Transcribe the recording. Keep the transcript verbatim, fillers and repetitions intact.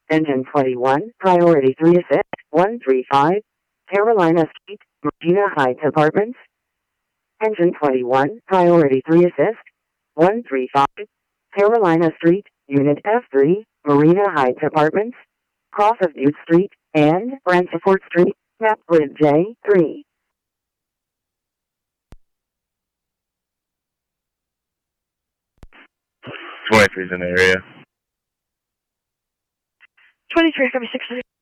Engine twenty-one, priority three assist, one three five, Carolina Street, Marina Heights Apartments. Engine twenty-one, priority three assist, one three five, Carolina Street, Unit F three, Marina Heights Apartments, cross of Butte Street, and Bransford Street, map grid J three. twenty-three's in the area. twenty-three, copy six.